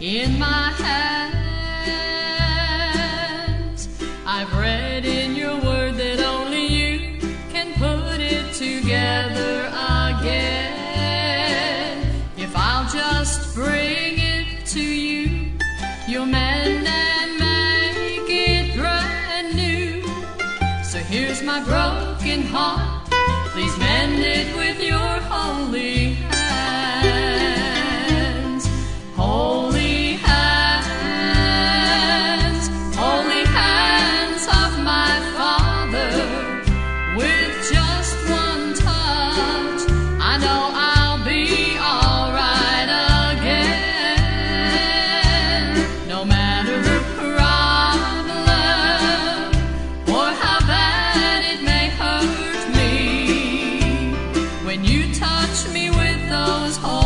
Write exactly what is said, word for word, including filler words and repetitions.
in my hands. I've read in your word that only you can put it together again. If I'll just bring it to you, you'll mend and make it brand new. So here's my broken heart, please mend it with your holy hands. Holy hands, holy hands of my Father. With just one touch, I know I'll be alright again. No matter the problem or how bad it may hurt me, when you touch me with those holy